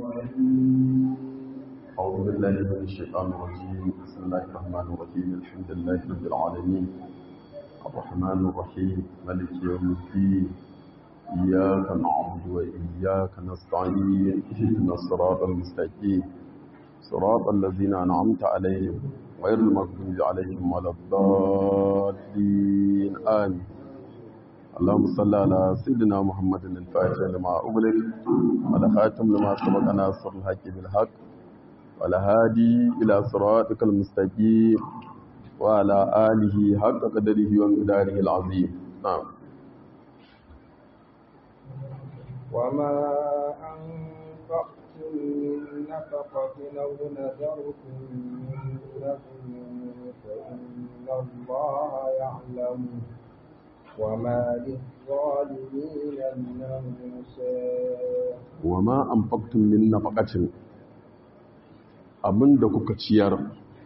أعوذ بالله من الشيطان الرجيم بسم الله الرحمن الرحيم الحمد لله رب العالمين الرحمن الرحيم مالك يوم الدين إياك نعبد وإياك نستعين اهدنا الصراط المستقيم صراط الذين أنعمت عليهم غير المغضوب عليهم ولا الضالين آمين اللهم صل على سيدنا محمد الفاتح لما أغلق والخاتم لما سبق ناصر الحق بالحق والهادي إلى صراطك المستقيم وعلى آله حق قدره ومقداره العظيم نعم. وما أنفقتم من نفقة أو نذرتم من نذر فإن الله يعلمه وما للظالمين من أنصار. وما أنفقتم من نفقة abinda kuka ciyar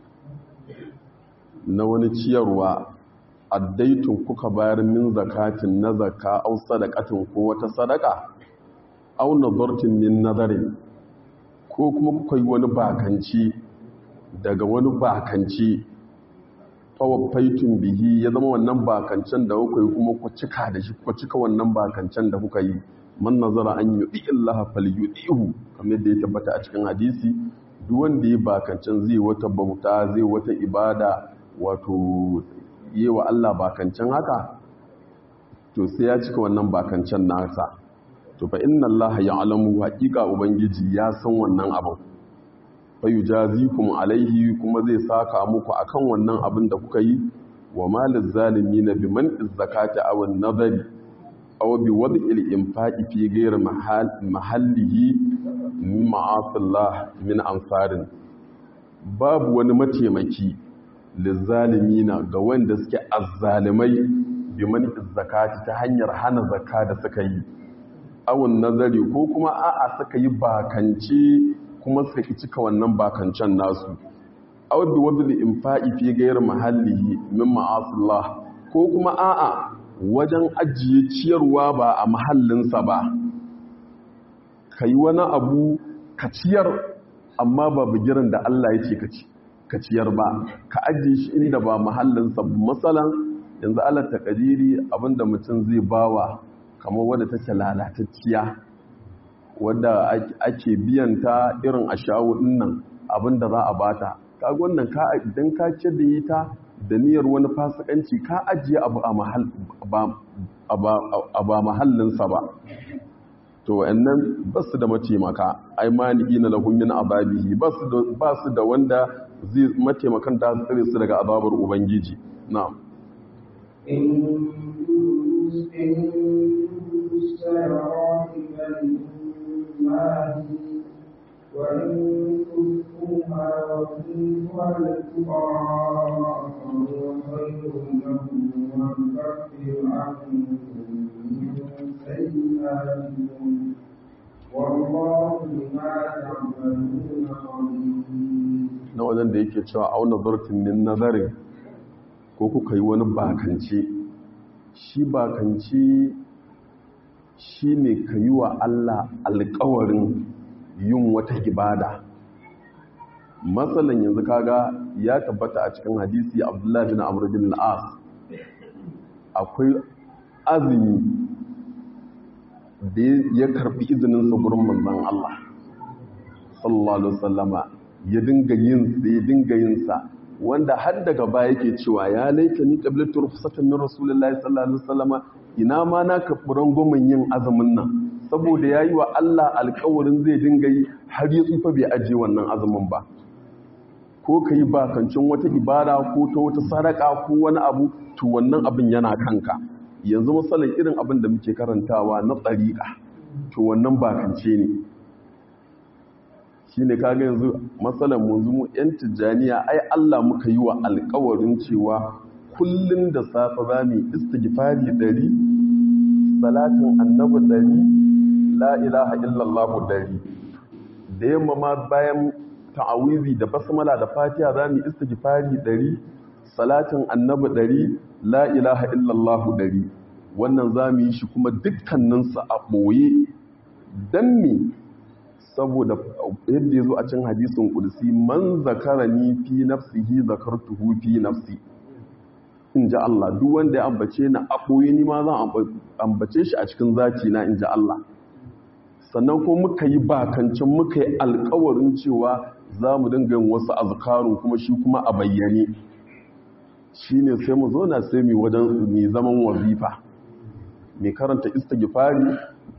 na wani ciyarwa addaitun kuka bayar min zakatin na zakka au sadaqatin ko wata sadaka au nadartin min nadarin ko kuma kuka yi wani bakanci daga wani bakanci fawafaitun bihi ya zama wannan bakancen da kuka yi kuma ku cika da shi ku cika wannan bakancen da kuka yi man nazara an yu'i Allah falyu'ihu kamar yadda ya tabbata a cikin hadisi duk wanda ya bakancen zai wata bauta zai wata ibada wato yi wa Allah bakancen haka to sai ya cika wannan bakancen nasa to fa inna Allah ya'lamu haqiqa ubangiji ya san wannan abin fa yujazikum alaihi kuma zai saka muku akan wannan abin da kuka yi wa malil zalimin bi man'iz zakati aw an-nadari aw bi wad'il infaqi fi ghayri mahallihi ma'asallah min ansarin babu wani mataimaki lizalimina ga wanda suke azzalimai bi man'iz zakati ta hanyar hana zakka da suka yi awun nazari ko kuma a'a suka yi bakance kuma suka ki cika wannan bakancan nasu aw bi wadli infa'i fi ghayri mahallihi min ma'asillah ko kuma a'a wajen ajiye ciyarwa ba a mahallinsa ba kai wani abu ka ciyar amma ba bigiran da Allah ya ce ka ciyar ba ka ajiye shi inda ba mahallinsa masalan yanzu Allah takadiri abinda mutum zai bawa kamar wadda take lalatacciya wadda ake biyan ta irin a shawo dinnan abinda za a bata kaga wannan ka idan ka ce da yi ta da niyyar wani fasikanci ka ajiye abu a ba mahallinsa ba to wayannan basu da mataimaka ai mani'ina lahum min azabihi basu da wanda zai mataimakan da tsare su daga azabar ubangiji na'am وإن تُؤْتُوهَا وَتُؤْتُوهَا الْفُقَرَاءَ فَهُوَ خَيْرٌ لَكُمْ وَيُكَفِّرُ عَنكُم مِّن سَيِّئَاتِكُمْ وَاللَّهُ بِمَا تَعْمَلُونَ خَبِيرٌ. Na wajen da yake cewa auna zartin min nazarin ko kuka yi wani bakance shi bakance shi ne ka yi wa Allah alƙawarin yin wata ibada matsalan yanzu kaga ya tabbata a cikin hadisi Abdullahi bin Amr bin al-As akwai azumi da ya karbi izinin sa gurin manzon Allah sallallahu alaihi wasallama ya dinga yin sa wanda har daga baya yake cewa ya laitani qablatu rufsatan min rasulillahi sallallahu alaihi wasallama ina ma na kafuran gomin yin azumin nan saboda ya yi wa Allah alkawarin zai dinga yi har ya tsufa bai ajiye wannan azumin ba ko ka yi bakancin wata ibada ko ta wata sadaka ko wani abu to wannan abin yana kanka yanzu misalin irin abin da muke karantawa na tsariƙa to wannan bakance ne shi ne kaga yanzu matsalan mu yan tijjaniya ai Allah muka yi wa alkawarin cewa kullum da safe za mu yi istighfari 100 salatin annabi 100 la ilaha illallah 100 da yamma ma bayan ta'awizi da basmala da fatiha za mu istighfari 100 salatin annabi 100 la ilaha illallah 100 wannan za mu yi shi kuma dukkaninsu a ɓoye don me saboda yadda ya zo a cin hadisin kudusi man zakarani fi nafsihi zakartuhu fi nafsi in ji Allah duk wanda ya ambace na aboye ni ma zan ambace shi a cikin zati na in ji Allah sannan ko muka yi bakancin muka yi alkawarin cewa za mu dinga yin wasu azkarun kuma shi kuma a bayyane shine sai mu zo na sai mu wajen mai zaman wazifa mai karanta istighfari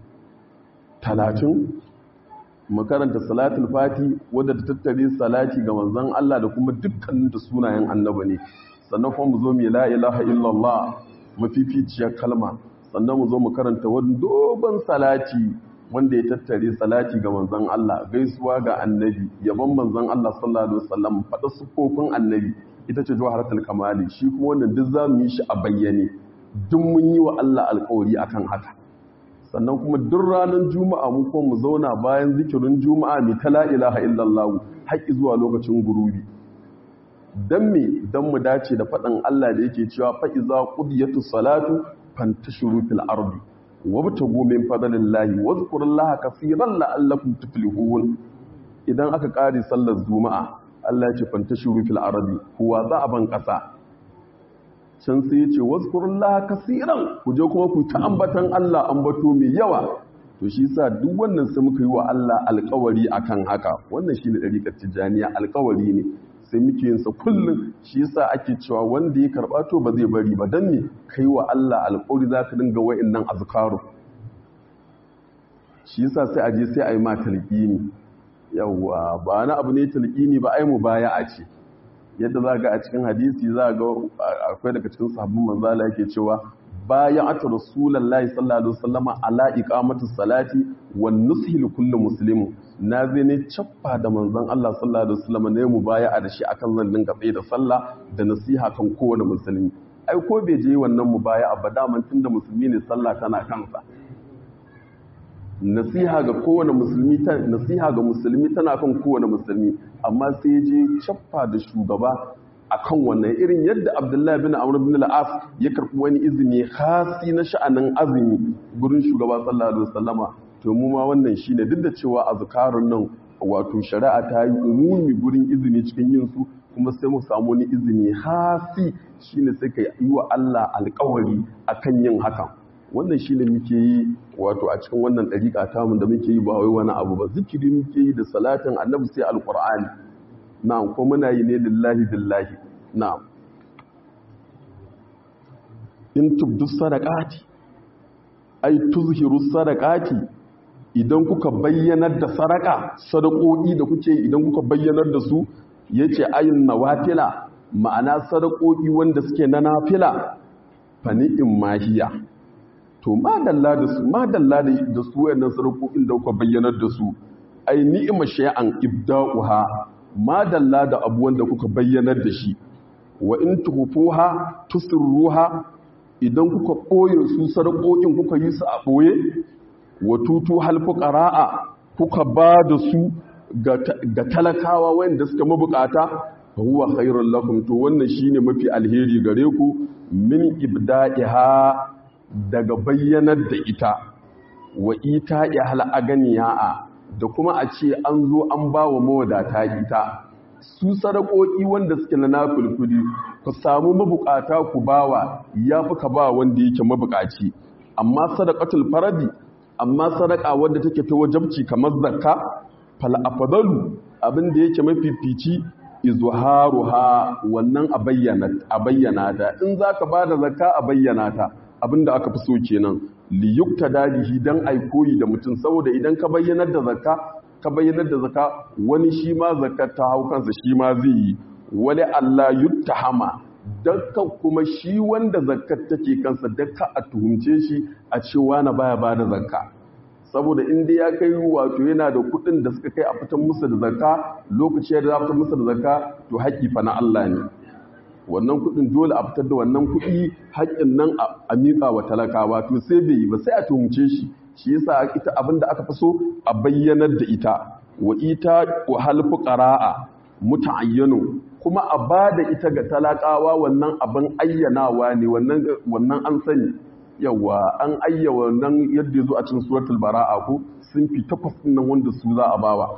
30 mu karanta salatul fati wadda ta tattare salati ga manzon Allah da kuma dukkanin da sunayen annabi ne sannan kuma mu zo mu la ilaha illallah mafificiyar kalma sannan mu zo mu karanta wani dogon salati wanda ya tattare salati ga manzon Allah gaisuwa ga annabi yabon manzon Allah sallallahu alaihi wasallam fada sufofin annabi ita ce jawharatul kamali shi kuma wannan duk zamu yi shi a bayyane duk mun yi wa Allah alƙawari akan haka sannan kuma duk ranar juma'a mu kuma mu zauna bayan zikirin juma'a mai ta la ilaha illallah haƙi zuwa lokacin gurubi dan me dan mu dace da faɗin Allah da yake cewa fa iza qudiyatus salatu fantashiru fil ardi wabtagu min fadlillahi wadhkurullaha kaseeran la'allakum tuflihun idan aka ƙare sallar juma'a Allah ya ce fantashiru fil ardi huwa za a ban ƙasa can sai ya ce wazkurullaha kaseeran ku je kuma ku ta ambatan Allah ambato mai yawa to shi yasa duk wannan sai muka yi wa Allah alƙawari akan haka wannan shine dariƙar tijaniya alƙawari ne sai muke yin sa kullum shi yasa ake cewa wanda ya karba to ba zai bari ba dan me kai wa Allah alƙawari zaka dinga wa'annan azkaru shi yasa sai aje sai ayi ma talqini yawa ba na abu ne talqini ba ai mubaya'a ce yadda za ga a cikin hadisi za ga akwai daga cikin sahabban manzala yake cewa bayan ata rasulullahi sallallahu alaihi wasallama ala iqamatus salati wan nushi li kulli muslim na zai ne cappa da manzon Allah sallallahu alaihi wasallama ne mu baya da shi akan zan dinga tsaye da sallah da nasiha kan kowane musulmi ai ko bai je wannan mu baya ba daman tunda musulmi ne sallah tana kansa nasiha ga kowane musulmi tana kan kowane musulmi amma sai je cappa da shugaba akan wannan irin yadda Abdullahi bin Amr bin al-As ya karbi wani izini khasi na sha'anin azumi gurin shugaba sallallahu alaihi wasallama to mu ma wannan shine duk da cewa azkarun nan wato shari'a ta yi umumi gurin izini cikin yin su kuma sai mu samu wani izini khasi shine sai ka yi wa Allah alƙawari akan yin hakan wannan shine muke yi wato a cikin wannan dariƙa ta mun da muke yi ba wai wani abu ba zikiri muke yi da salatin annabi sai alqur'ani na'am ko muna yi ne lillahi billahi na'am in tubdu sadaqati ay tuzhiru sadaqati idan kuka bayyanar da sadakoki da kuke idan kuka bayyanar da su yace ayin nawafila ma'ana sadakoki wanda suke na nafila fa ni'im mahiya to madalla da su wayannan sadakokin da kuka bayyanar da su ai ni'ima shay'an ibda'uha madalla da abu wanda kuka bayyanar da shi wa in tuhufuha tusirruha idan kuka boye su sadakokin kuka yi su a boye wa tutu hal fuqara'a kuka ba da su ga talakawa wanda suka mabukata huwa khairul lakum to wannan shine mafi alheri gare ku min ibda'iha daga bayyanar da ita wa ita'i hal aganiya'a da kuma a ce an zo an ba wa mawadata ita su sadakoki wanda suke na nafilfili ku samu mabukata ku bawa yafi ka ba wanda yake mabukaci amma sadaqatul faradi amma sadaka wanda take ta wajibci kamar zakka fal afdalu abinda yake mafifici izharuha wannan a bayyana ta in zaka bada zakka a bayyana ta abinda aka fi so kenan li yuktada bihi dan ai koyi da mutum saboda idan ka bayyanar da zakka wani shi ma zakkar ta hau kansa shi ma zai yi wali Allah yuttahama dakka kuma shi wanda zakkar take kansa dakka a tuhumce shi a cewa na baya bada zakka saboda inda ya kai wato yana da kuɗin da suka kai a fitan musu da zakka lokaci da za a fitar musu da zakka to haƙƙi fa na Allah ne wannan kudin dole a fitar da wannan kudi haƙƙin nan a miƙa wa talakawa to sai bai yi ba sai a tuhumce shi yasa ita abinda aka fi so a bayyanar da ita wa ita wa hal fuqara'a muta'ayyanu kuma a bada ita ga talakawa wannan abin ayyanawa ne wannan an sani yawa an ayyawa nan yadda zo a cikin suratul bara'a ko sun fi 8 nan wanda su za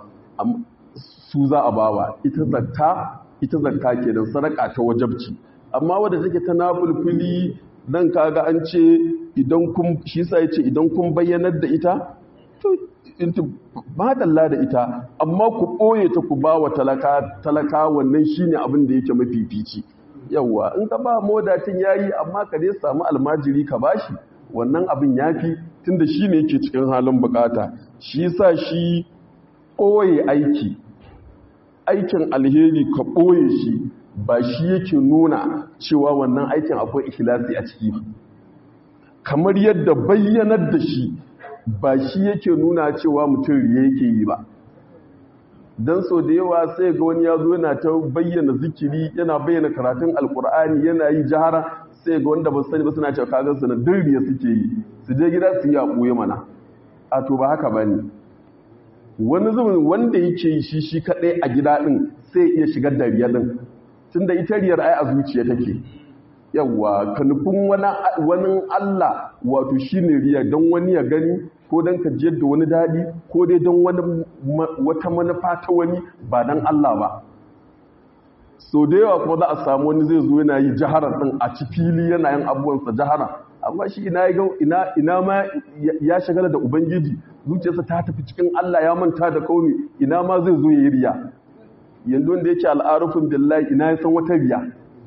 a bawa ita zakka kenan sadaka ta wajabci amma wadda take ta nafilfili dan kaga an ce idan kun shi yasa yace idan kun bayyanar da ita to ba dalla da ita amma ku boye ta ku bawa talaka wannan shine abin da yake mafifici yawa in ka ba modatin yayi amma ka dai samu almajiri ka bashi wannan abin yafi tunda shine yake cikin halin bukata shi yasa shi boye aikin alheri ka boye shi ba shi yake nuna cewa wannan aikin akwai ikhlasi a ciki ba kamar yadda bayyanar da shi ba shi yake nuna cewa mutum riya yake yi ba dan so da yawa sai ga wani ya zo yana ta bayyana zikiri yana bayyana karatun alkur'ani yana yi jahara sai ga wanda ba sani ba suna cewa kagan su na dirriya suke yi su je gida su yi a ɓoye mana a to ba haka ba ne wani zubin wanda yake yi shi kaɗai a gida ɗin sai iya shigar da riya ɗin tun da ita riyar ai a zuciya take yawwa ka nufin wani Allah wato shi ne riya don wani ya gani ko don ka jiyar da wani daɗi ko dai don wata manufa ta wani ba don Allah ba so da yawa kuma za a samu wani zai zo yana yi jaharar ɗin a ci fili yana yin abubuwansa jahara amma shi ina ma ya shagala da ubangiji zuciyarsa ta tafi cikin Allah ya manta da kauni ina ma zai zo ya yi riya yanzu wanda yake al'arufin billahi ina ya san wata riya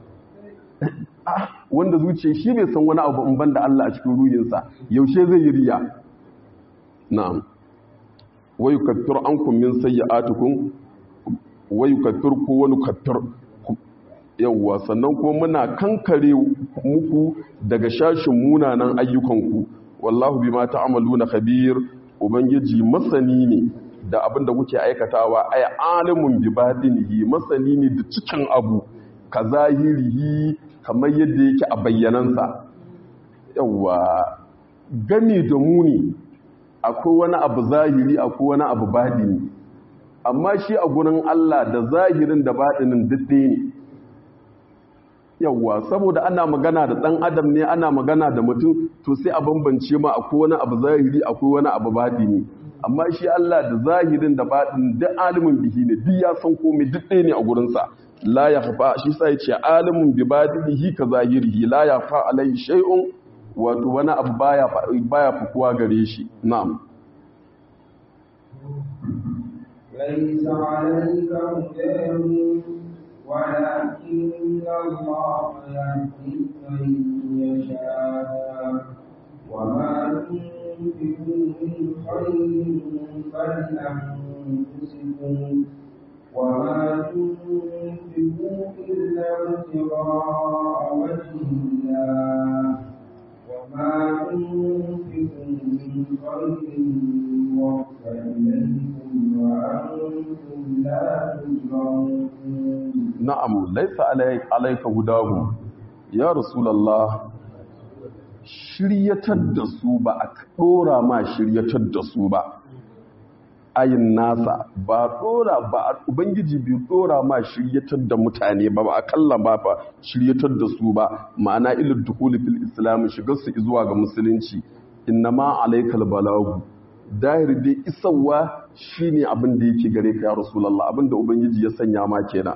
wanda zuciya shi bai san wani abu in banda Allah a cikin ruhinsa yaushe zai yi riya na'am wa yukaffiru ankum min sayyi'atikum wa yukaffirukum wa nukaffir yawwa sannan kuma muna kankare muku daga shashin munanan ayyukanku wallahu bima ta'maluna khabir ubangiji masani ne da abin da kuke aikatawa ay alimun bi batinihi masani ne da cikin abu ka zahirihi kamar yadda yake a bayyanansa yawa gani da muni akwai wani abu zahiri akwai wani abu batini amma shi a gurin Allah da zahirin da batinin duk ne yawa saboda ana magana da dan adam ne ana magana da mutum to sai a bambance ma akwai wani abu zahiri akwai wani abu batini amma shi Allah da zahirin da batin duk alimin bihi ne duk ya san komai duk ɗaya ne a gurinsa la ya fa shi sai ce alimin bi batinihi ka zahirihi la ya fa alai shay'un wato wani abu baya fukuwa gare shi na'am laysa alayka hudahum walakin Allah yahdi man yasha wa ma تنفقوا من خير فلأنفسكم وما تنفقوا إلا ابتغاء وجه الله وما تنفقوا من خير يوفى إليكم وأنتم لا تظلمون نعم ليس عليك هداهم يا رسول الله shiryatar da su ba a ɗora ma shiryatar da su ba ayin nasa ba ubangiji bai ɗora ma shiryatar da mutane ba a kalla ba fa shiryatar da su ba ma'ana ilil dukuli fil islam shigar su zuwa ga musulunci innama alaikal balagu dahir dai isarwa shine abin da yake gare ka ya rasulullah abin da ubangiji ya sanya ma kenan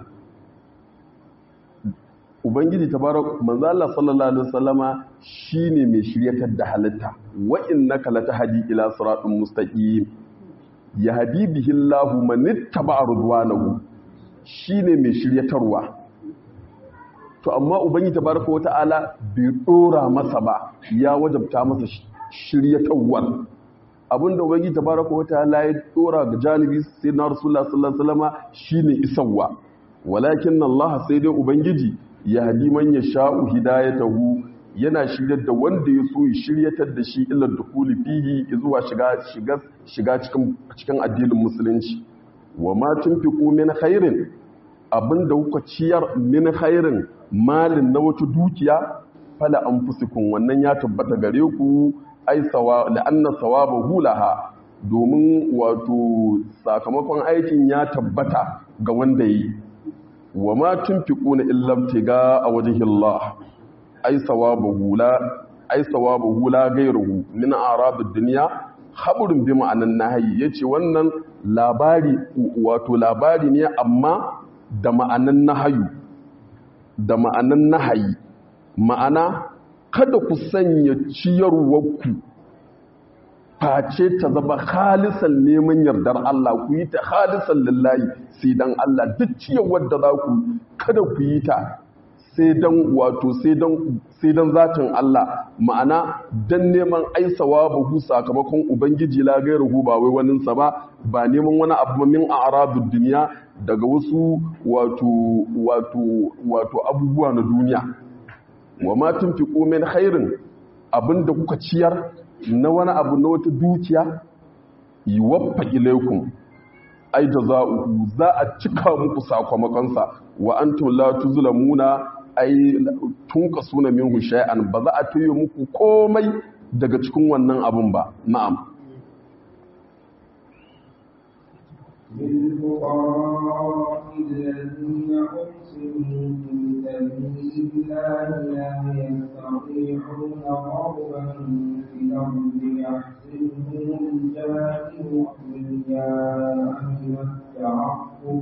ubangiji tabarak manzo Allah sallallahu alaihi wasallama shine mai shiryatar da halitta wa innaka latahdi ila siratin mustaqim yahdi bihi Allahu man ittaba ridwanahu shine mai shiryatarwa to amma ubangiji tabaraka wa ta'ala bai dora masa ba ya wajabta masa shiryatarwa abinda ubangiji tabaraka wa ta'ala ya dora ga janibi sayyidina rasulullah sallallahu alaihi wasallama shine isarwa walakin Allah sai dai ubangiji ya hadi man ya sha'u hidayatahu yana shiryar da wanda ya so ya shiryatar da shi illa dukuli fihi zuwa shiga cikin addinin musulunci wa ma tunfiqu min khairin abinda kuka ciyar min khairin malin na wata dukiya fala anfusikum wannan ya tabbata gare ku ai la'anna sawabahu laha domin wato sakamakon aikin ya tabbata ga wanda yi wa ma tunfiquna illa ibtiga a wajhi Allah ai sawabahu ai sawabuhu la ghayruhu min a'radid dunya khabarun bi ma'anan nahyi yace wannan labari wato labari ne amma da ma'anan nahyu da ma'anan nahayi ma'ana kada ku sanya ciyarwarku face ta zama khalisan neman yardar Allah ku yi ta khalisan lillahi sai dan Allah duk ciyarwar da za ku kada ku yi ta sai dan wato sai dan zatin Allah ma'ana dan neman aisawa buhu sakamakon ubangiji la gairuhu ba wai wanin sa ba neman wani abu min a'radud dunya daga wasu wato abubuwa na duniya wa ma tunfiqu min khairin abinda kuka ciyar na wani abu na wata dukiya yuwaffa ilaykum ai jaza'u za a cika muku sakamakon sa wa antum la tuzlamuna ai tunkasuna minhu shay'an ba za a tuyo muku komai daga cikin wannan abun ba na'am للفقراء الذين أحسنوا في سبيل الله لا يستطيعون ضربا في الأرض يحسبهم الجاهل أغنياء من التعفف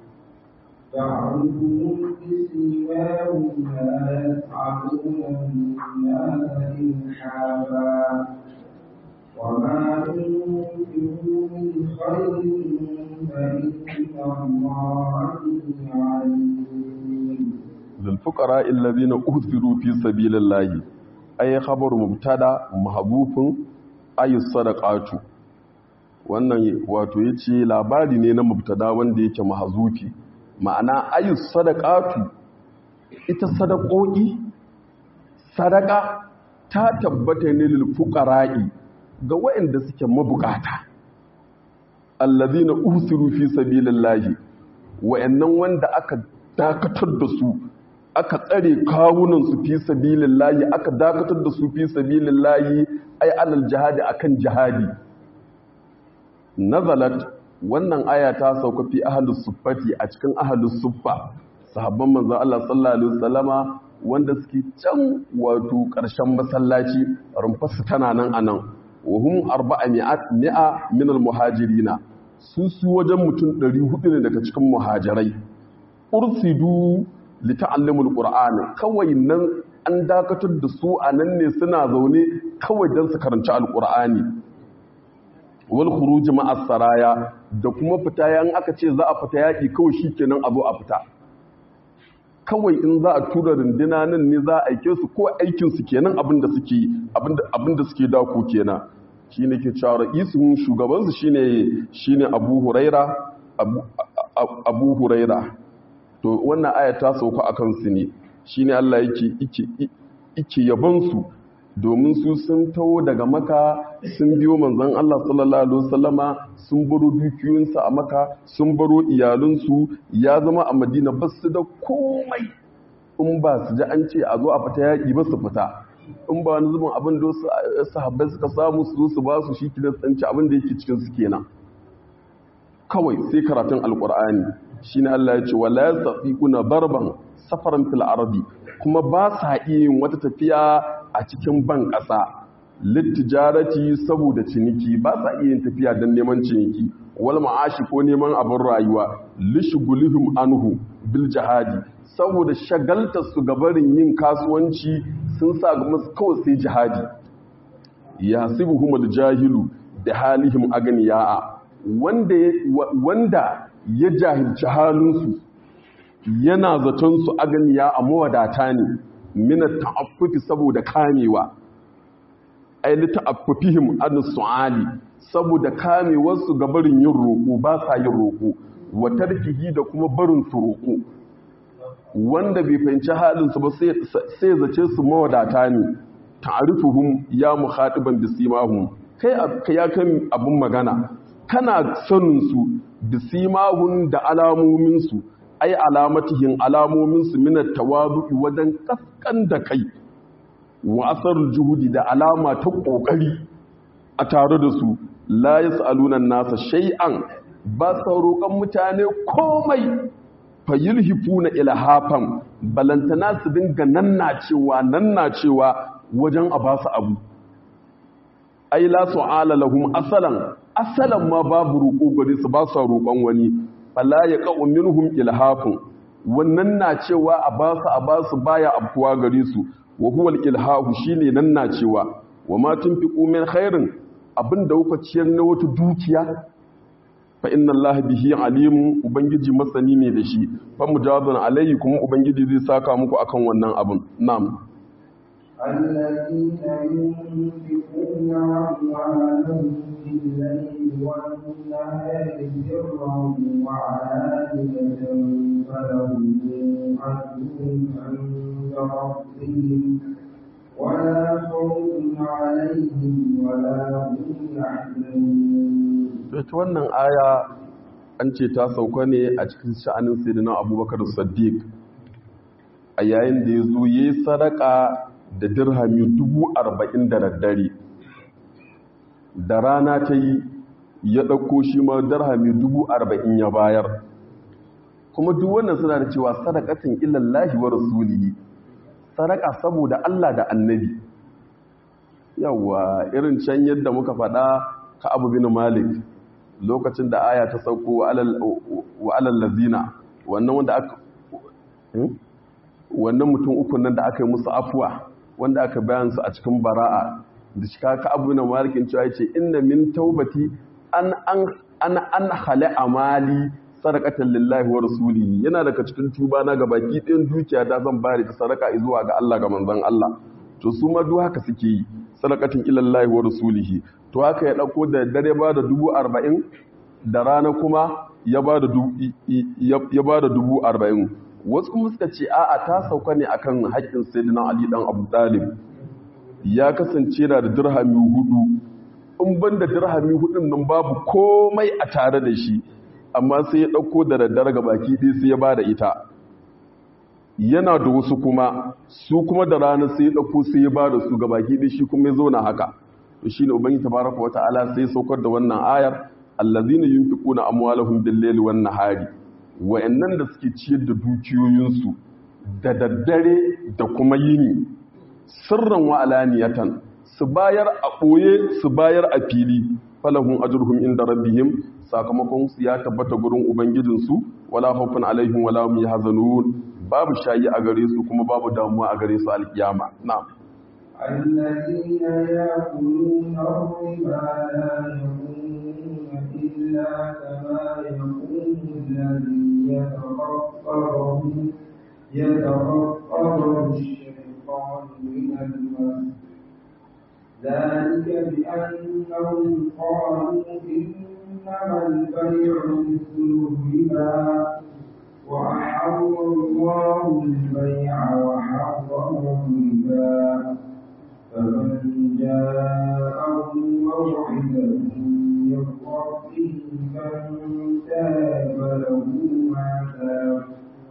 تعرفهم بسيماهم لا يسعدون الناس إلحافا وما تنفقوا من خير فإن الله به عليم للفقراء الذين أهثروا في سبيل الله أي خبر مبتدا محذوف أي الصدقات wannan wato yace labari ne na mubtada wanda yake mahzufi ma'ana ayu sadaqatu ita sadaqoki sadaka ta tabbata ne lil fuqara'i ga waɗanda suke mabukata allazina usiru fi sabilillahi wayannan wanda aka dakatar da su aka tsare kawunan su fi sabilillahi aka dakatar da su fi sabilillahi ay alal jihadi akan jihadi nazalat wannan aya ta sauka fi ahlus suffati a cikin ahlus suffa sahabban manzon Allah sallallahu alaihi wasallama wanda suke can wato ƙarshen masallaci rumfarsu tana nan anan wahum 400 min al-muhajirina su wajen mutum 400 ne daga cikin muhajirai ursidu li ta'allamul qur'an kawai nan an dakatar da su anan ne suna zaune kawai dan su karanci alqur'ani wal khuruj ma'a saraya da kuma fita yan aka ce za a fita yaki kawai shikenan a zo a fita kawai in za a tura runduna nan ne za a aike su ko aikin su kenan abinda suke dako kenan shine ke cewa ra'isun shugaban su shine Abu Huraira to wannan aya ta sauka akan su ne shine Allah yake yaban su domin su sun taho daga Maka sun biyo manzon Allah sallallahu alaihi wasallama sun baro dukiyoyinsu a Maka sun baro iyalansu ya zama a Madina ba su da komai in ba su ji an ce a zo a fita yaƙi ba su fita in ba wani zubin abin da wasu sahabbai suka samu su zo su ba su shi kidan tsanci abin da yake cikin su kenan kawai sai karatun alqur'ani shine Allah ya ce wala yasafiquna darban safaran fil ardi kuma ba sa yin wata tafiya a cikin ban ƙasa littijarati saboda ciniki ba sa iya yin tafiya don neman ciniki wal ma'ashi ko neman abin rayuwa lishgulihum anhu bil jihadi saboda shagaltar su gabarin yin kasuwanci sun sa ga musu kawai sai jihadi yasibuhumul jahilu da halihim aganiya'a wanda ya jahilci halinsu yana zaton su aganiya a mawadata ne mina ta'affufi saboda kamewa ai li ta'affufihim an su'ali saboda kamewar su ga barin yin roko ba sa yin roko wa tarkihi da kuma barin su roko wanda bai fahimci halin su ba sai zace su mawadata ne ta'rifuhum ya mukhatiban bisimahum kai ya kan abun magana kana sanin su bisimahum da alamomin su ai alamatihin alamominsu minar tawazu'i wajen kaskan da kai wa asar juhudi da alama ta kokari a tare da su la yasaluna nasa shay'an ba sa roƙon mutane komai fayilhifuna ilhafan balantana su dinga nannacewa wajen a basu abu ai la su'ala lahum asalan ma babu roƙo gare su ba su roƙon wani fala yaqa'u minhum ilhafun wannan na cewa a basu baya abkuwa gare su wa huwa al-ilhahu shine nan na cewa wa ma tunfiqu min khairin abinda kuka ciyar na wata dukiya fa inna allaha bihi alimun ubangiji masani ne da shi fa mujazan alayhi kuma ubangiji zai saka muku akan wannan abun na'am الذين ينفقون أموالهم بالليل والنهار سرا وعلانية فلهم أجرهم عند ربهم ولا خوف عليهم ولا هم يحزنون. wannan aya an ce ta sauka ne a cikin sha'anin sayyidina Abubakar Siddiq a yayin da ya zo yayi sadaka da dirhami 40,000 da daddare da rana ta yi ya ɗauko shi ma dirhami 40,000 ya bayar kuma duk wannan suna da cewa sadaqatin ilallahi wa rasulihi sadaka saboda Allah da annabi yawa irin can yadda muka faɗa ka Abu bin Malik lokacin da aya ta sauko wa alal lazina wannan mutum uku nan da aka yi musu afuwa wanda aka bayan su a cikin bara'a da shi ka Abu bin Malik cewa yace inna min taubati an khala amali sadaqatan lillahi wa rasulihi yana daga cikin tuba na gabaki ɗin dukiya da zan bayar ta sadaka zuwa ga Allah ga manzon Allah to su ma duk haka suke yi sadaqatin ilallahi wa rasulihi to haka ya dauko da dare ba da 40,000 da rana kuma ya ba da 40,000 wasu kuma suka ce a'a ta sauka ne akan haƙƙin sayyidina Ali dan Abu Talib ya kasance da dirhami 4 in banda dirhami 4 nan babu komai a tare da shi amma sai ya ɗauko da daddare ga baki ɗaya sai ya ba da ita yana da wasu kuma su kuma da rana sai ya ɗauko sai ya ba da su ga baki ɗaya shi kuma ya zauna haka to shi ne ubangi tabaraka wa ta'ala sai saukar da wannan ayar allazina yunfiquna amwalahum bil-layli wan-nahari wa'annan da suke ciyar da dukiyoyinsu da daddare da kuma yini sirran wa alaniyatan su bayar a ɓoye su bayar a fili falahum ajruhum inda rabbihim sakamakon su ya tabbata gurin ubangijinsu wala khawfun alaihim wala hum yahzanun babu shayi a gare su kuma babu damuwa a gare su alkiyama na'am الذين يأكلون الربا لا يقومون إلا كما يقوم الذي يتخبطه الشيطان من المس ذلك بأنهم قالوا إنما البيع مثل الربا وأحل الله البيع وحرم الربا فمن جاءه موعظة من ربه فانتهى فله ما سلف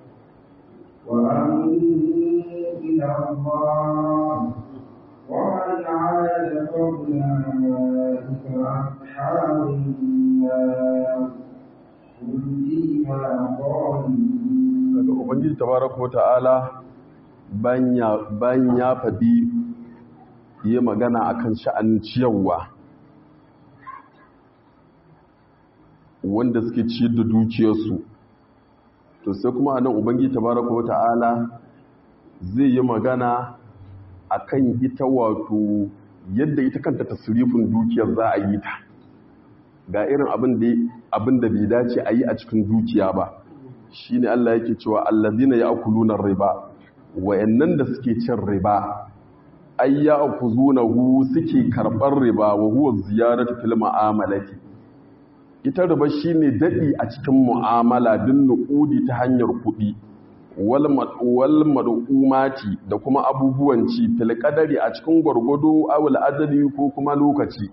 وأمره إلى الله ومن عاد فأولئك أصحاب النار هم فيها خالدون. Ubangiji tabaraka wa ta'ala bayan ya faɗi yi magana akan sha'anin ciyarwa wanda suke ciyar da dukiyarsu to sai kuma anan Ubangiji tabaraka wa ta'ala zai yi magana akan ita wato yadda ita kanta tasrifin dukiyar za a yi ta ga irin abin da bai dace a yi a cikin dukiya ba shine Allah yake cewa allazina ya'kuluna riba wayannan da suke cin riba ay ya'khuzunahu suke karbar riba wa huwa ziyaratu fil mu'amalati ita riba shine dadi a cikin mu'amala din nuqudi ta hanyar kudi wal mad'umati da kuma abubuwan ci fil qadari a cikin gurgudu awul adali ko kuma lokaci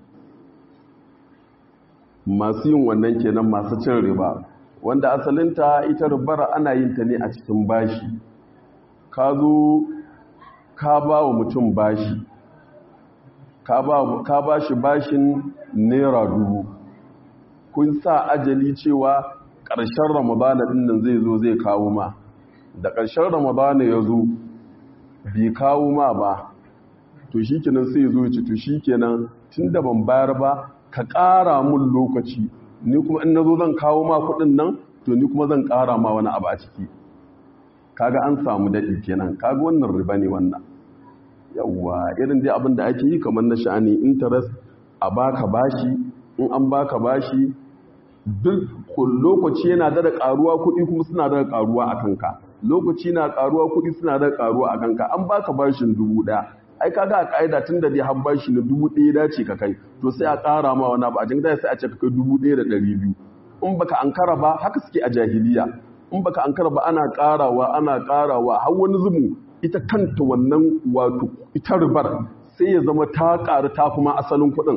masu yin wannan kenan masu cin riba wanda asalinta ita ribar ana yin ta ne a cikin bashi ka zo ka ba wa mutum bashi ka ba shi bashin naira 1000 kun sa ajali cewa ƙarshen ramadana ɗin nan zai zo zai kawo ma da ƙarshen ramadana ya zo bai kawo ma ba to shikenan sai ya zo ya ce to shikenan tunda ban bayar ba ka ƙara mun lokaci ni kuma in nazo zan kawo ma kuɗin nan to ni kuma zan ƙara ma wani abu a ciki kaga an samu daɗi kenan kaga wannan riba ne wannan yawwa irin dai abin da ake yi kamar na sha'ani interest a baka bashi in an baka bashi duk lokaci yana da ƙaruwa kuɗi kuma suna da ƙaruwa a kanka lokaci na ƙaruwa kuɗi suna da ƙaruwa a kanka an baka bashin 1000 ai kaga a ƙa'ida tun da dai har bashi na 1000 dace ka kai to sai a ƙara ma wani abu a jin sai a ce ka kai 1200 in baka ankara ba haka suke a jahiliya in baka ankara ba ana ƙarawa har wani zumu ita kanta wannan wato ita ribar sai ya zama ta ƙaru ta kuma asalin kuɗin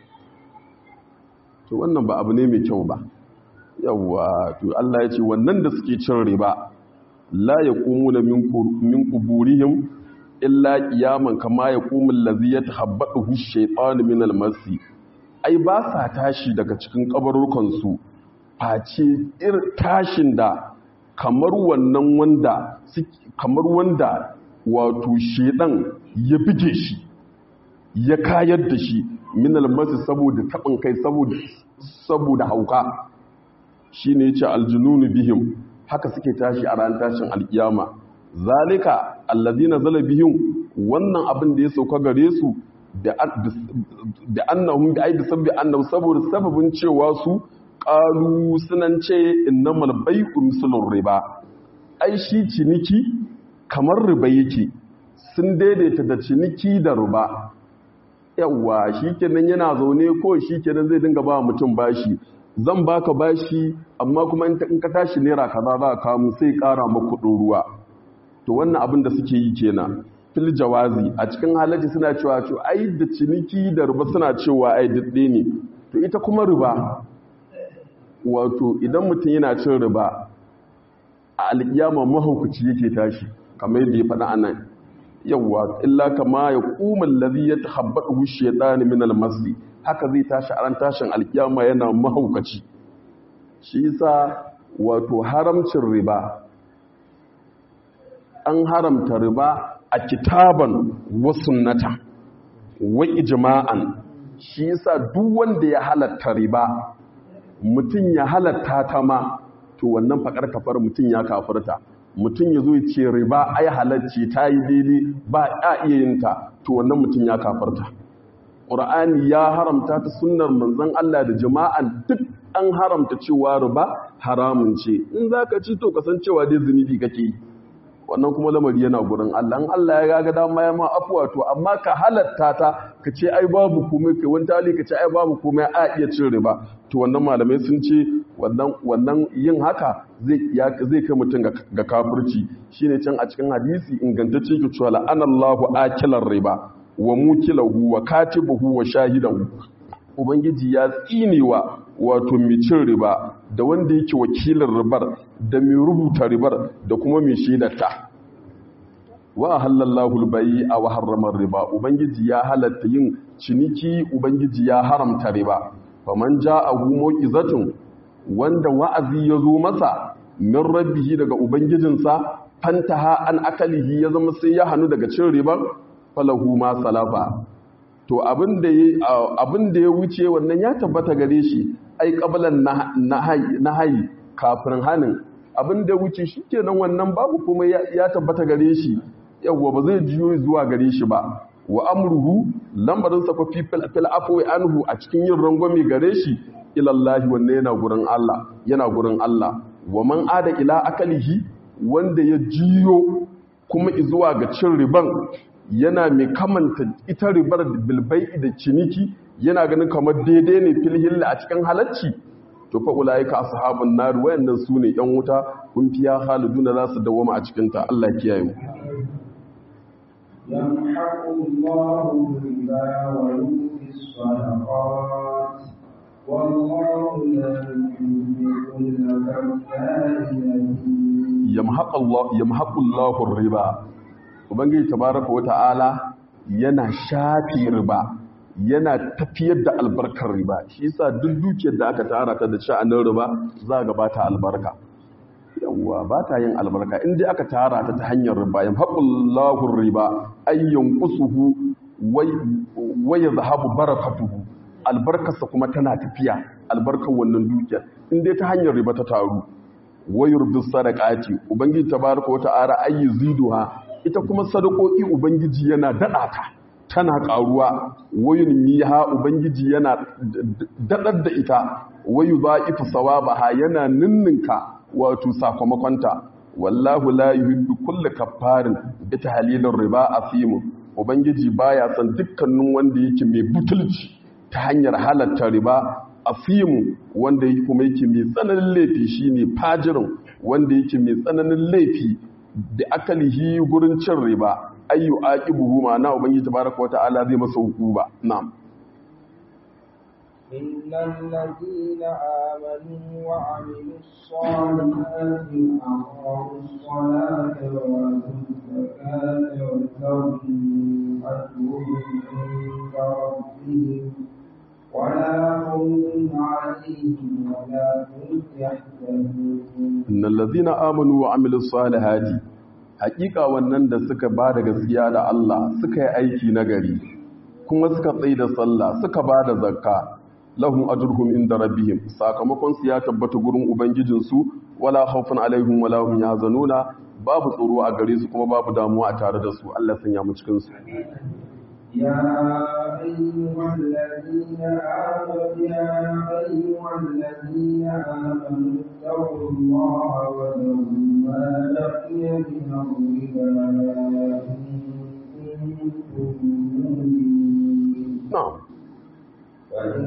to wannan ba abu ne mai kyau ba yawwa to Allah ya ce wannan da suke cin riba la yaqumuna min quburihim illa qiyaman kama yaqumul ladhi yatahabbathu ash-shaytanu min al-masi ai ba sa tashi daga cikin kabarukan su face tashin da kamar wanda wato shedan ya bige shi ya kayar da shi min almasi saboda tabin kai saboda hauka shine yace aljununu bihim haka suke tashi a ran tashin alkiyama zalika alladhina zala bihim wannan abin da ya sauka gare su da annahum bi aidi sabbi annahu saboda sababin cewa su qalu sunan ce innamal bai'u mislur riba ai shi ciniki kamar riba yake sun daidaita da ciniki da riba yawa shikenan yana zaune ko shikenan zai dinga ba mutum bashi zan baka bashi amma kuma in ka tashi naira kaza za ka mu sai kara maka kudin ruwa to wannan abin da suke yi kenan fil jawazi a cikin halaji suna cewa to ai da ciniki da riba suna cewa ai didde ne to ita kuma riba wato idan mutum yana cin riba a alƙiyama mahaukaci yake tashi kamar yadda ya faɗa anan yawa illa kama ya kuma allazi yatahabbatu shaytan min al-masli haka zai tashi a ran tashin alƙiyama yana mahaukaci shi yasa wato haramcin riba an haramta riba a kitaban wa sunnata wa ijma'an shi yasa duk wanda ya halatta riba mutum ya halatta ta ma to wannan fakar kafar mutum ya kafirta mutum ya zo ya ce riba ai halacci ta yi daidai ba a iya yin ta to wannan mutum ya kafirta ƙur'ani ya haramta ta sunnar manzon Allah da jama'an duk an haramta cewa riba haramun ce in zaka ci to kasancewa dai zunubi kake yi wannan kuma lamari yana gurin Allah in Allah ya ga dama ya ma afuwa to amma ka halatta ta ka ce ai babu komai kai wani tali ka ce ai babu komai a iya cin riba to wannan malamai sun ce wannan yin haka zai kai mutum ga kafirci shine can a cikin hadisi ingantacce ke cewa la'anallahu akilar riba wa mukilahu wa katibuhu wa shahidahu ubangiji ya tsinewa wato mai cin riba da wanda yake wakilin ribar da mai rubuta ribar da kuma mai shaidarta wa halallahu albay'a wa harrama riba ubangiji ya halatta yin ciniki ubangiji ya haramta riba faman ja'ahu mau'izatun wanda wa'azi ya zo masa min rabbihi daga ubangijinsa fantaha an akalihi ya zama sai ya hanu daga cin ribar falahu ma salafa to abin da ya wuce wannan ya tabbata gare shi ai qablan nahayi kafin hanin abin da ya wuce shikenan wannan babu kuma ya tabbata gare shi yawa ba zai jiyo zuwa gare shi ba wa amruhu lambarin sa fa fil afwi anhu a cikin yin rangwame gare shi ilallahi wannan yana gurin Allah wa man ada ila akalihi wanda ya jiyo kuma zuwa ga cin riban yana mai kamanta ita ribar bilbai da ciniki yana ganin kamar daidai ne filhilla a cikin halacci to fa ulaika ashabun nar wayannan sune yan wuta kun fiya khaliduna za su dawama a cikin ta Allah kiyaye mu يمحق الله الربا ويؤتي الصدقات والله لا يحب كل كفار يمحق الله الربا ubangiji tabaraka wata'ala yana shafi riba yana tafiyar da albarkar riba shi yasa duk dukiyar da aka tara ta da sha'anin riba za ga ba ta albarka yawa ba ta yin albarka in dai aka tara ta hanyar riba yamhaqullahu riba ayyan qusuhu wai zahabu barakatuhu albarkarsa kuma tana tafiya, albarkar wannan dukiyar in dai ta hanyar riba ta taru. Wayur bis sadaqati ubangiji tabaraka wa ta'ala ziduha, ita kuma sadakoki ubangiji yana dada ta, tana karuwa. Wayun miha ubangiji yana dadar da ita. Wayu dha'ifu sawabaha yana ninninka wato sakamakonta. Wallahu la yuhibbu kulla kaffarin bi tahlilir riba asim, ubangiji baya san dukkanin wanda yake mai butulci ta hanyar halatta riba. Afimu wanda yake kuma yake mai tsananin laifi shine fajirin wanda yake mai tsananin laifi da akalihi gurin cin riba. Ayyu aqibuhu ma na ubangiji tabaraka wa ta'ala zai masa hukuma. Na'am. innal ladina amanu wa 'amilus salihati wa aqamus salata wa atuz zakata wa lahum ajruhum 'inda rabbihim ولا خوف عليهم ولا هم يحزنون. إن الذين آمنوا وعملوا الصالحات حقيقة wannan da suka ba da gaskiya da Allah suka yi aiki nagari kuma suka tsaye da sallah suka ba da zakka lahum ajruhum inda rabbihim, sakamakon su ya tabbata gurin ubangijin su. Wala khawfun alaihim wala hum yahzanuna, babu tsoro a gare su kuma babu damuwa a tare da su. Allah sanya mu cikin su. يا أيها الذين آمنوا اتقوا الله وذروا ما بقي من الربا إن كنتم مؤمنين. فإن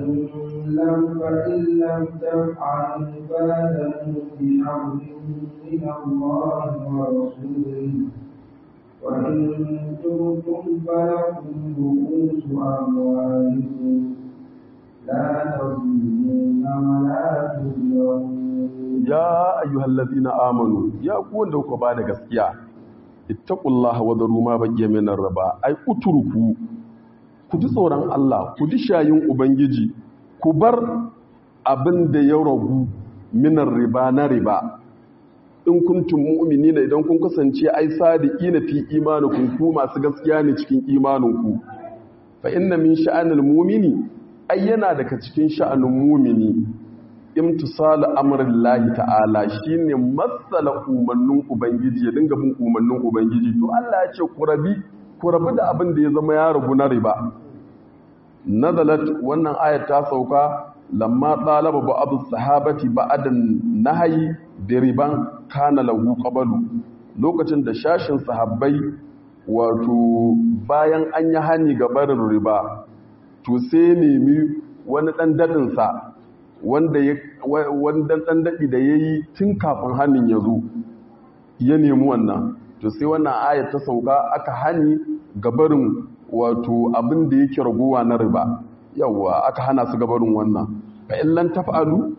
لم تفعلوا فآذنوا بحرب من الله ورسوله، وإن تبتم فلكم رؤوس أموالكم لا تظلمون ولا تظلمون. يا أيها الذين آمنوا يا قوة دوك بعد gaskiya ittaqullaha wa dharu ma baqiya min ar-riba ay utruku, ku ji tsoron Allah, ku ji shayin ubangiji, ku bar abin da ya ragu min ar-riba na riba. In kuntum mu'minina, idan kun kasance ai sadiqina fi imanikum, ku masu gaskiya ne cikin imaninku. Fa inna min sha'anil mu'mini, ai yana daga cikin sha'anin mu'mini imtisalu amrillahi ta'ala, shine matsala umarnin ubangiji, ya dinga bin umarnin ubangiji. To Allah ya ce ku rabu da abin da ya zama ya ragu na riba. Nazalat, wannan ayat ta sauka lamma talaba ba'd sahabati ba'dan nahyi da riban kana lahu qabalu, lokacin da shashin sahabbai wato bayan an yi hani ga barin riba, to sai nemi wani dan dadin sa wanda dan dadi da yayi tun kafin hanin ya zo, ya nemi wannan. To sai wannan ayat ta sauka aka hani ga barin wato abin da yake ragowa na riba, yawa aka hana su ga barin wannan. Fa in lan taf'alu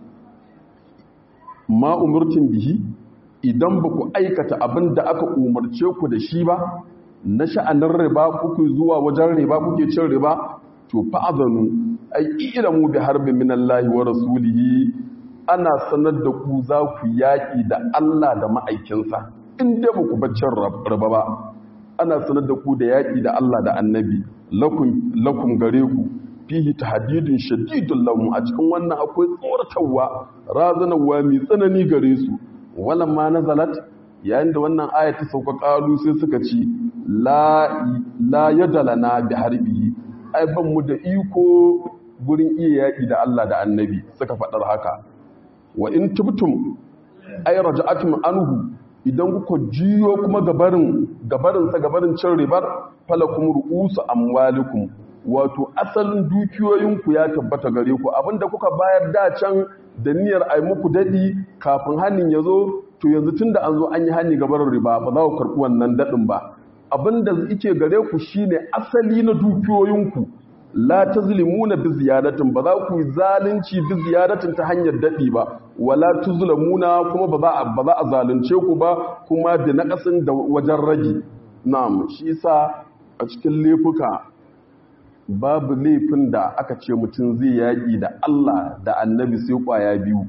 ma umurtin bihi, idan ba ku aikata abin da aka umarce ku da shi ba na sha'anin riba, kuke zuwa wajen riba kuke cin riba, to fa'azanu ai ilamu bi harbin minallahi wa rasulihi, ana sanar da ku za ku yaƙi da Allah da ma'aikinsa. In dai ba ku baccin riba ba, ana sanar da ku da yaƙi da Allah da annabi. Lakum gare ku fihi tahdidun shadidun lahum, a cikin wannan akwai tsoratarwa, razanarwa mai tsanani gare su. Walan ma nazalat, yayin da wannan aya ta sauka, qalu sai suka ci la yadalana bi harbi, ai ban mu da iko gurin iya yaki da Allah da annabi, suka faɗar haka. Wa in tubtum ay raja'atum anhu, idan kuka jiyo kuma gabarin cin ribar, falakum ru'usu amwalikum, wato asalin dukiyoyinku ya tabbata gare ku. Abinda kuka bayar da can da niyyar ai muku dadi kafin hanin ya zo, to yanzu tunda an zo an yi hani gabarin riba, ba za ku karɓi wannan dadin ba. Abinda yake gare ku shine asali na dukiyoyinku. La tazlimuna bi ziyadatin, ba za ku yi zalunci bi ziyadatin ta hanyar dadi ba, wala tuzlamuna, kuma ba za a zalunce ku ba, kuma da naqasin da wajen rage. Na'am, shi yasa a cikin laifuka babu laifin da aka ce mutum zai yaƙi da Allah da annabi sai ƙwaya biyu,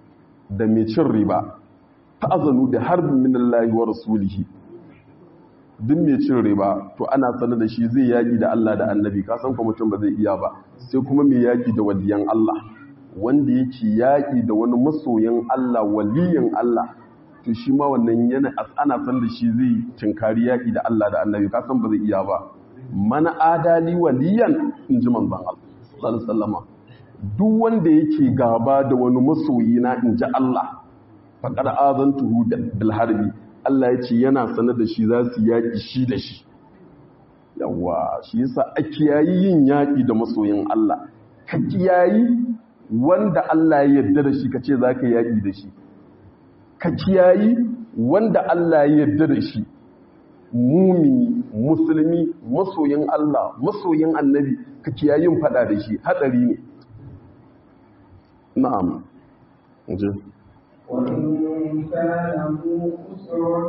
da mai cin riba. Ta'azanu da harbin minallahi wa rasulihi, duk mai cin riba to ana sanar da shi zai yaƙi da Allah da annabi ka san kuma mutum ba zai iya ba sai kuma mai yaƙi da waliyan Allah wanda yake yaƙi da wani masoyin Allah waliyin Allah to shi ma wannan yana ana sanar da shi zai tinkari yaƙi da Allah da annabi ka san ba zai iya ba mana adali waliyan in ji manzon Allah sallallahu alaihi wasallama duk wanda yake gaba da wani masoyi na in ji Allah faqad azantuhu bil harbi Allah ya ce yana sanar da shi za su yaƙi shi da shi yawa shi yasa a kiyayi yin yaƙi da masoyin Allah ka kiyayi wanda Allah ya yarda da shi ka ce za ka yaƙi da shi ka kiyayi wanda Allah ya yarda da shi mumini musulmi masoyin Allah masoyin annabi ka kiyayin fada da shi hatsari ne na'am je وإن كان ذو أسرة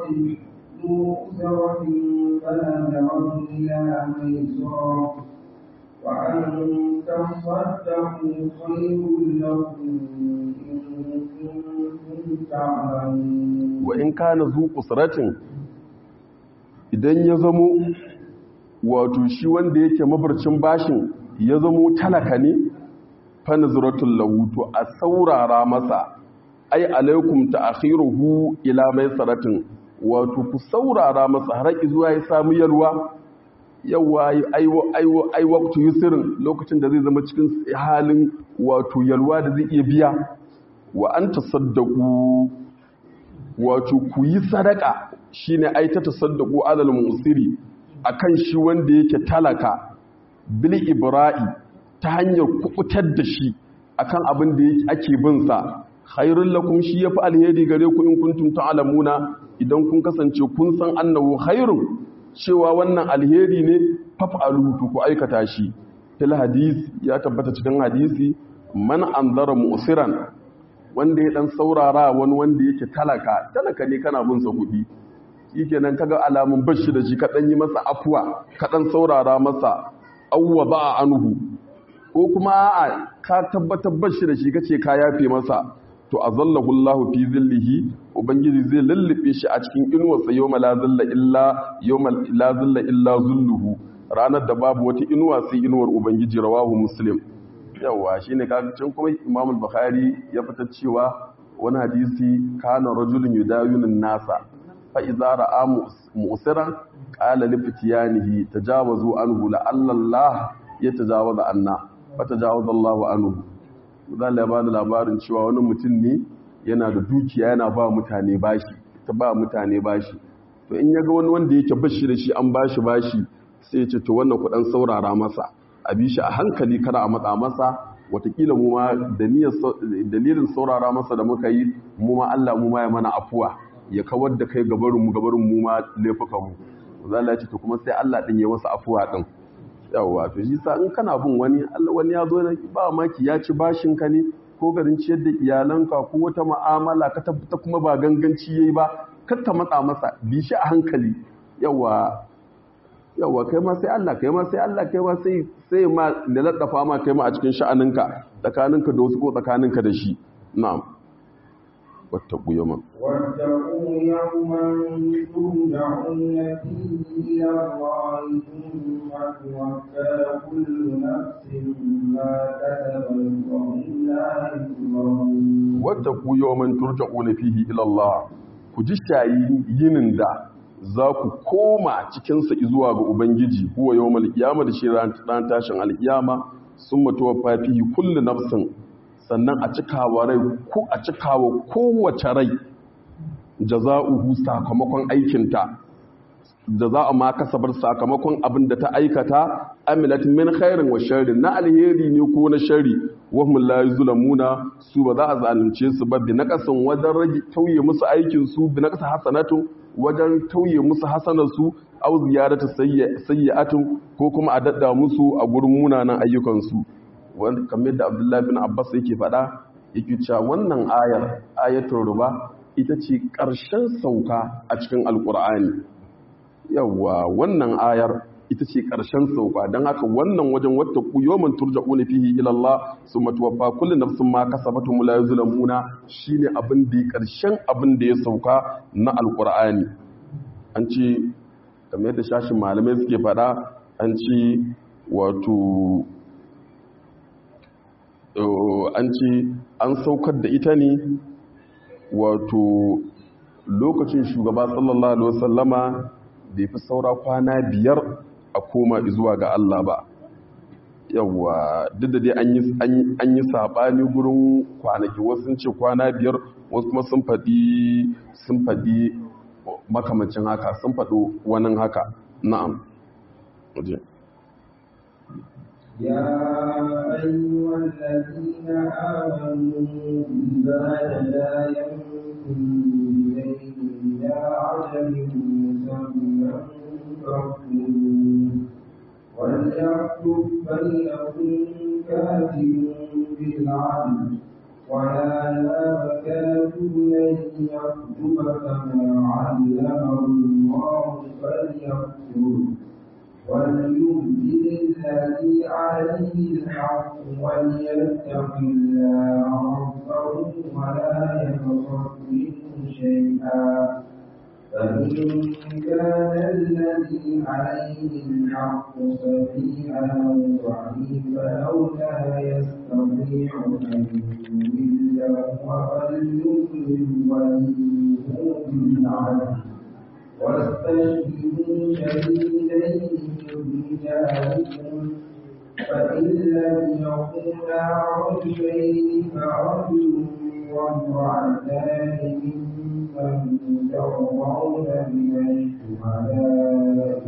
فنظر إلى ميسرة وأن تصدقوا خير لكم إن كنتم تعلمون وإن كان ذو أسرة idan ya zamo wato shi wanda yake mabarcin bashin ya zamo talaka ne fa nazratul lahu to a saurara masa ai alaikum ta'khiruhu ila maisaratin wato ku saurara masa har zuwa ya samu yalwa yawa ai waqtu yusrin lokacin da zai zama cikin halin wato yalwa da zai iya biya wa an tasaddaqu wato ku yi sadaka shine ai ta tasaddaqu alal musiri akan shi wanda yake talaka bil ibra'i ta hanyar kubutar da shi akan abin da ake bin sa khairul lakum shi yafi alheri gare ku in kuntum ta'lamuna idan kun kasance kun san annahu khairun cewa wannan alheri ne faf'alu ku aikata shi fil hadis ya tabbata cikin hadisi man anzara mu'siran wanda ya dan saurara wani wanda yake talaka ne kana bin sa kudi shikenan kaga alamun bashi da shi ka dan yi masa afwa ka dan saurara masa awwa ba anhu ko kuma a'a ka tabbatar bashi da shi kace ka yafe masa to azallahu Allahu fi zillihi ubangiji zai lullube shi a cikin inuwarsa yawma la zilla illa zulluhu ranar da babu wata inuwa sai inuwar ubangiji rawahu muslim yawa shine kaga can kuma Imam al-Bukhari ya fitar cewa wani hadisi kana rajulun yudawinun nasa fa idza ra'a mu'siran qala li fityanihi tajawazu anhu la Allah yatajawaza anna fa tajawaza Allahu anhu zalla ya bada labarin cewa wani mutum ne yana da dukiya yana ba mutane bashi to in yaga wani wanda yake bashi da shi an bashi sai ya ce to wannan ku dan saurara masa a bi shi a hankali kada a matsa masa watakila mu ma dalilin saurara masa da muka yi mu ma Allah mu ma ya mana afuwa ya kawar da kai gabarin mu ma laifukan mu zalla ya ce to kuma sai Allah din ya masa afuwa din yawa to shi sa in kana bin wani Allah wani ya zo ba maki ya ci bashin ka ne ko garin ciyar da iyalanka ko wata mu'amala ka tabbata kuma ba ganganci yayi ba kar ka matsa masa bi shi a hankali yawa kai ma sai Allah kai ma sai ma da laddafa ma kai ma a cikin sha'aninka tsakaninka da wasu ko tsakaninka da shi na'am wattaqu yawman turja'una fihi ila Allahi thumma tuwaffa kullu nafsin ma kasabat wa hum la yuzlamun wattaqu yawman turja'una fihi ila Allah ku ji shayi yinin da za ku koma cikinsa zuwa ga Ubangiji huwa yau malkiyama da shi ran tashin alkiyama sun mutuwa fafihi kullu nafsin sannan a cikawa kowace rai jaza'uhu sakamakon aikinta jaza'u ma kasabar sakamakon abin da ta aikata amilat min khairin wa sharrin na alheri ne ko na sharri wa hum la yuzlamuna su ba za a zalunce su ba bi naqasin wajen rage tauye musu aikin su bi naqasa hasanatu wajen tauye musu hasanarsu au ziyarata sayyi'atun ko kuma a dadda musu a gurin munanan ayyukansu wanda kamar da Abdullahi bin Abbas yake faɗa yake cewa wannan ayatul ruba ita ce ƙarshen sauka a cikin alƙur'ani yawa wannan ayar ita ce ƙarshen sauka don haka wannan wajen wata yawman turja'una fihi ila Allah summa tuwaffa kullu nafsin ma kasabat la yuzlamuna shine abin da ƙarshen abin da ya sauka na alqur'ani an ce kamar yadda shashin malamai suke faɗa an ce wato an ce an saukar da ita ne wato lokacin shugaba sallallahu alaihi wasallama bai fi saura kwana 5 a koma zuwa ga Allah ba. Yawwa duk da dai an yi sabani gurin kwanaki, wasu sun ce kwana 5 wasu kuma sun faɗi makamancin haka, sun faɗo wani haka. Na'am. يا أيها الذين آمنوا إذا تداينتم بدين إلى عجل مسمى فاكتبوه وليكتب بينكم كاتب بالعدل ولا يأب كاتب أن يكتب كما علمه الله فليكتب وليبدل الذي عليه الحق وليتق الله ربه ولا يبخس منه شيئا فإن كان الذي عليه الحق سفيها أو ضعيفا أو لا يستطيع أن يمل فليملل وليه بالعدل واستشهدوا شهيدين من رجالكم فإن لم يكونا رجلين فرجل وامرأتان ممن ترضون من الشهداء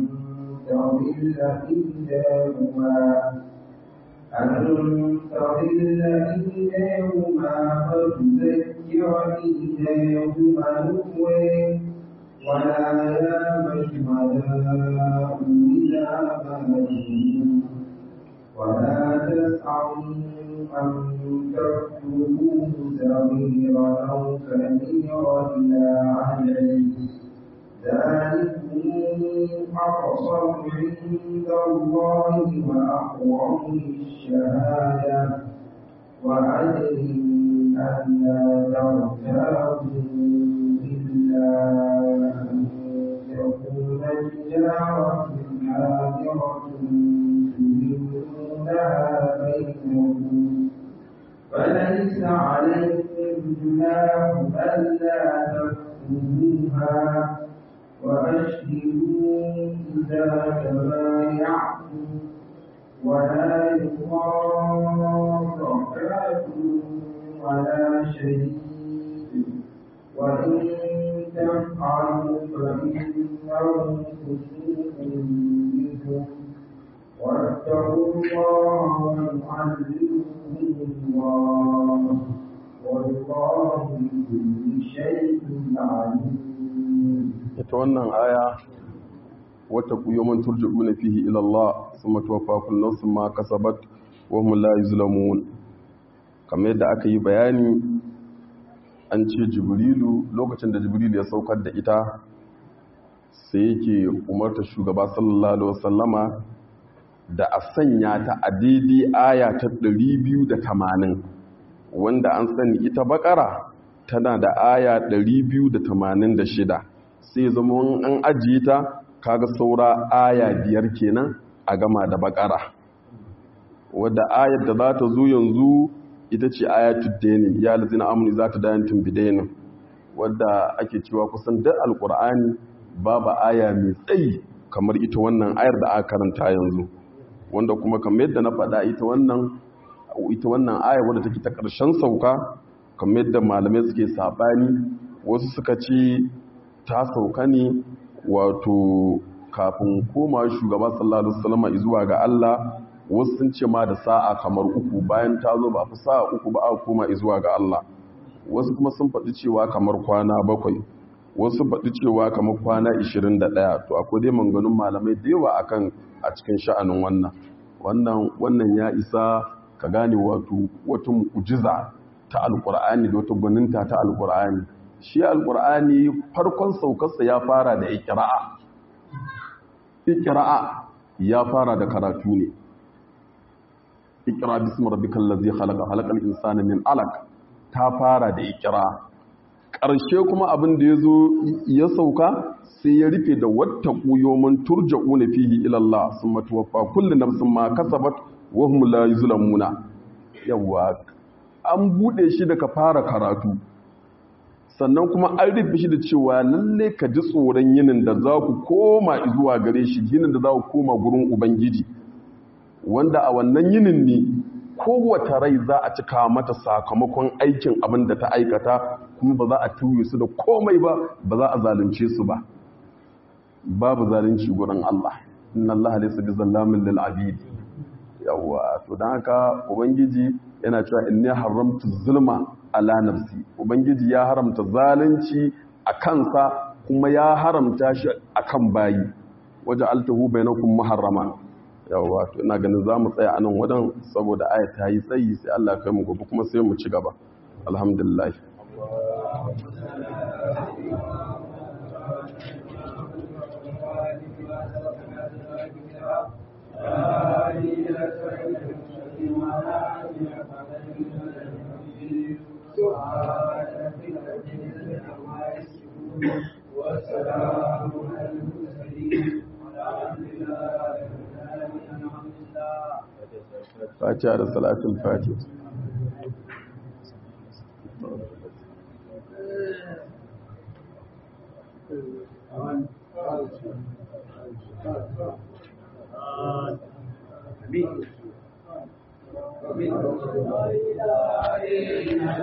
أن تضل إحداهما فتذكر إحداهما الأخرى ولا يأب الشهداء إذا بلغوا ولا تسعوا أن تكتبوه صغيرا أو كبيرا إلى عجله ذلكم أقسط عند الله وأقوم للشهادة وأدري أن لا ترتابوا إلا أن تكون تجارة حاضرة تديرونها بينكم فليس عليكم جناح ألا تكتبوها وأشهدوا إذا تبايعتم ولا يضار كاتب ولا شهيد وإن تفعلوا فإنه فسوق بكم واتقوا الله ويعلمكم الله والله بكل شيء عليم. ita wannan aya wata yawman turja'una fihi ila Allah thumma tuwaffa kullu nafsin ma kasabat wa hum la yuzlamun. Kamar yadda aka yi bayani an ce Jibrilu lokacin da Jibrilu ya saukar da ita sai yake umarta shugaba sallallahu alaihi wasallama da a sanya ta a daidai aya ta 280 wanda an sani ita bakara tana da aya 286 sai zama an ajiye ta kaga saura aya 5 kenan a gama da bakara wadda ayar da za ta zo yanzu ita ce ayatul dainin ya lazina amuni za ta dayantin bidainin wadda ake cewa kusan duk alkur'ani babu aya mai tsayi kamar ita wannan ayar da aka karanta yanzu wanda kuma kamar yadda na faɗa ita wannan aya wadda take ta ƙarshen sauka kamar yadda malamai suke saɓani wasu suka ce ta sauka ne wato kafin koma shugaba sallallahu alaihi wasallam zuwa ga Allah, wasu sun ce ma da sa'a kamar 3 bayan ta zo ba fi sa'a 3 ba aka koma zuwa ga Allah, wasu kuma sun faɗi cewa kamar kwana 7, wasu faɗi cewa kamar kwana 21. to akwai dai manganun malamai da yawa akan a cikin sha'anin wannan ya isa ka gane wato wata mu'jiza ta alqur'ani da wata gwaninta ta alqur'ani. Shi alqur'ani farkon saukarsa ya fara da iqra'a ya fara da karatu ne. Iqra bismi rabbikal ladzi khalaqa khalaqal insana min alaq ta fara da iqra. ƙarshe kuma abin da ya zo ya sauka sai ya rufe da wata ƙuyomin turja'una fihi ilallah sun matuwafa kullu nafsin ma kasabat wa hum la yuzlamuna. Yawa an bude shi daga fara karatu sannan kuma an rufe shi da cewa lalle ka ji tsoron yinin da za ku koma zuwa gare shi, yinin da za ku koma gurin ubangiji, wanda a wannan yinin ne kowace rai za a cika mata sakamakon aikin abin da ta aikata, kuma ba za a tuye su da komai ba, ba za a zalunce su ba. Babu zalunci gurin Allah, inna Allah laysa bizallamin lil abid. Yawa to dan haka ubangiji yana cewa inni haramtu zulma ala nafsi, ubangiji ya haramta zalunci a kansa kuma ya haramta shi akan bayi, waja'altahu bainakum muharrama. Yawa to ina ganin zamu tsaya anan wadan saboda aya ta yi tsayi, sai Allah ya kai mu gobe kuma sai mu ci gaba. Alhamdulillah. Fatiha da salatul Fatiha. Amin.